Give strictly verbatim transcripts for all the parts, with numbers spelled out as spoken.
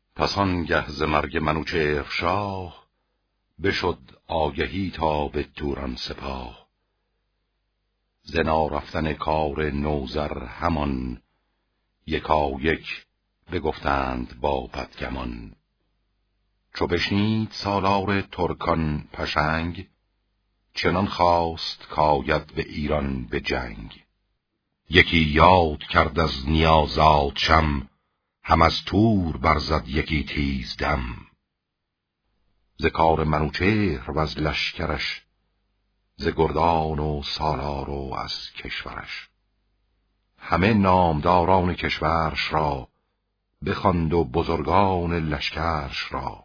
پس آنگه ز مرگ منوچهر شاه، بشد آگهی تا به توران سپاه. ز نارفتن کار نوذر همان، یکا یک بگفتند با بدگمان. چو بشنید سالار ترکان پشنگ، چنان خواست کاید به ایران به جنگ. یکی یاد کرد از نیازاد شم، هم از تور برزد یکی تیز دم. ز کار منوچهر و از لشکرش، ز گردان و سالار و از کشورش. همه نامداران کشورش را، بخواند و بزرگان لشکرش را.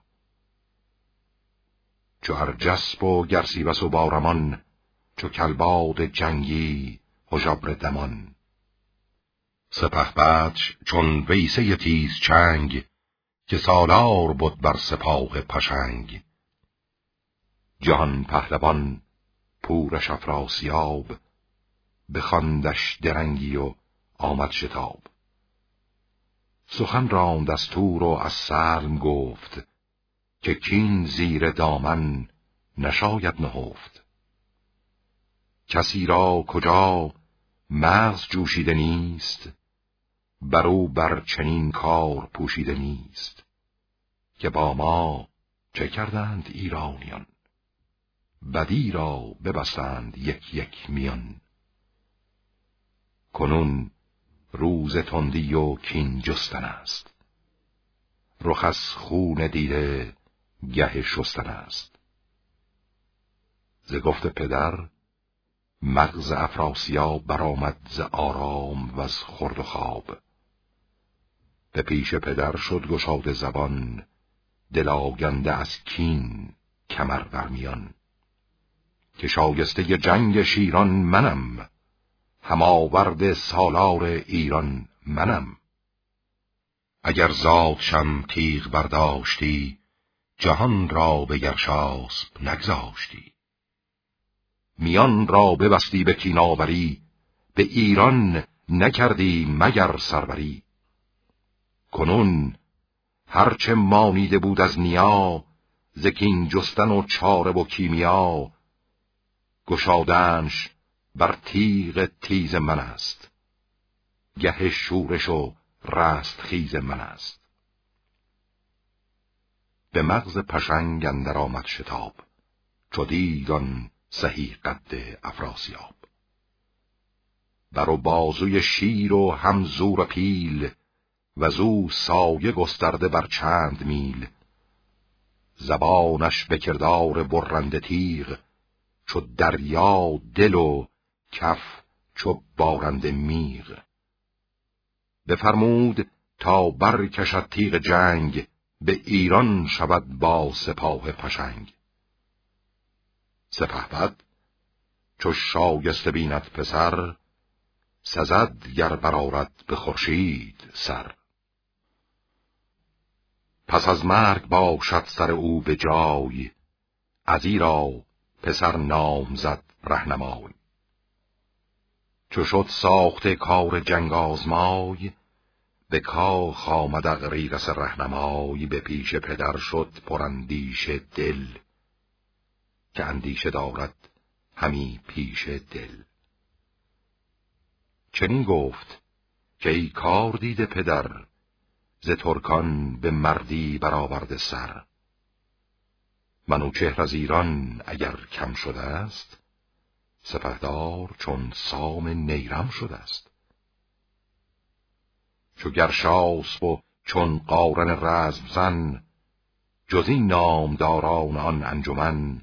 چو ارجسپ و گرسیبس و بارمان، چو کلباد جنگی هژبر دمان. سپهبدش چون ویسه تیز چنگ، که سالار بود بر سپاه پشنگ. جهان پهلوان پورش افراسیاب، بخواندش درنگی و آمد شتاب. سخن راند از تور و از سلم گفت، که کین زیر دامن نشاید نهفت. کسی را کجا مغز جوشیده نیست، برو بر چنین کار پوشیده نیست. که با ما چه کردند ایرانیان، بدی را ببستند یک یک میان. کنون روز تندی و کین جستن است، رخ از خون دیده گه شستن است. ز گفت پدر مغز افراسیاب برآمد ز آرام و از خورد و خواب. به پیش پدر شد گشاده زبان، دل آگنده از کین کمر برمیان. که شایسته جنگ شیران منم، هماورد سالار ایران منم. اگر زادشم تیغ برداشتی، جهان را به گرشاسپ نگذاشتی. میان را ببستی به کیناوری، به ایران نکردی مگر سروری. کنون هرچه مانیده بود از نیا، ز کین جستن و چاره و کیمیا. گشادنش بر تیغ تیز من است، گه شورش و رست خیز من است. به مغز پشنگ اندر آمد شتاب، چو دید آن سهی قد افراسیاب. بر و بازوی شیر و هم زور پیل، وزو سایه گسترده بر چند میل. زبانش به کردار برنده تیغ، چو دریا دل و کف چو بارنده میغ. بفرمود تا برکشد تیغ جنگ، به ایران شود با سپاه پشنگ. سپهبد چو شایسته بیند پسر، سزد گر برآرد به خورشید سر. پس از مرگ باشد سر او به جای، ازیرا پسر نامزد رهنمای. چو شد ساخته کار جنگ آزمای، به کاخ آمد اغریرث رهنمای. به پیش پدر شد پراندیشه دل، که اندیشه دارد همی پیش دل. چنین گفت که ای کار دیده پدر، ز ترکان به مردی برآورده سر. منوچهر از ایران اگر کم شده است، سپهدار چون سام نیرم شده است. چو گرشاسپ و چون قارن رزم زن، جز این نامداران آن انجمن.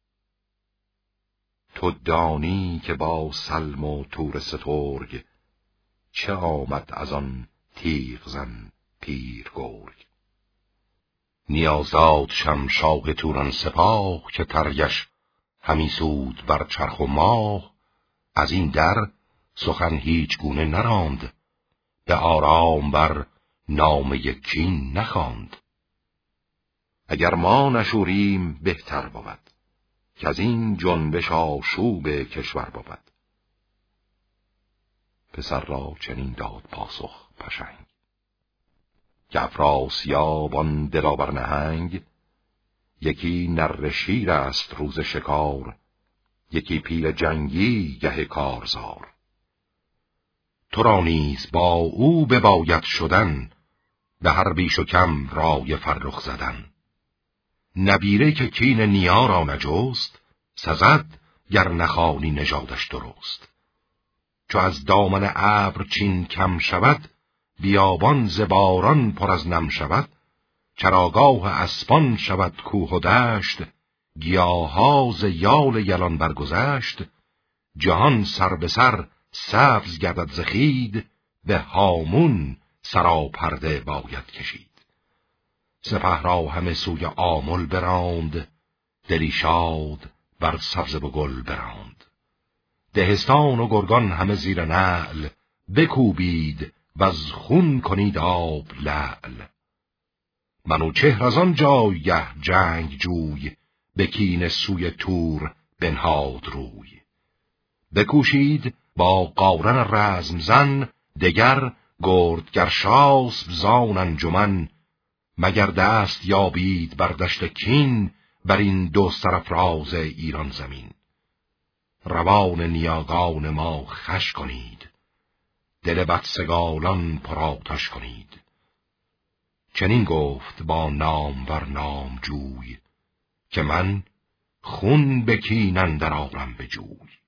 تو دانی که با سلم و تور سترگ، چه آمد از آن تیغ زن پیر گرگ. نیازاد شمشاه توران سپاه، که ترگش همی سود بر چرخ و ماه. از این در سخن هیچ گونه نراند، به آرام بر نام کین نخواند. اگر ما نشوریم بهتر بود، که از این جنبش آشوب کشور بود. پسر را چنین داد پاسخ پشنگ، که افراسیاب آن دلاور نهنگ، یکی نره شیر است روز شکار، یکی پیل جنگی گه کارزار. تو را نیز با او بباید شدن، به هر بیش و کم رای فرخ زدن. نبیره که کین نیا را نجست، سزد گر نخوانی نژادش درست. چو از دامن ابر چین کم شود، بیابان ز باران پر از نم شود. چراگاه اسپان شود کوه و دشت، گیاها ز یال یلان برگذشت. جهان سر به سر سبز گردد ز خوید، به هامون سراپرده باید کشید. سپه را همه سوی آمل براند، دلی شاد بر سبزه و گل براند. دهستان و گرگان همه زیر نعل، بکوبید و از خون کنید آب لعل. منوچهر از آن جایگه جنگ جوی، به کینه سوی تور بنهاد روی. بکوشید با قارن رزم زن، دگر گردگرشاسپ زان انجمن. مگر دست یابید بر دشت کین، بر این دو سرافراز ایران زمین. روان نیاگان ما خوش کنید، دل بدسگالان پرآتش کنید. چنین گفت با نامور نامجوی، که من خون به کین اندر آرم به جوی.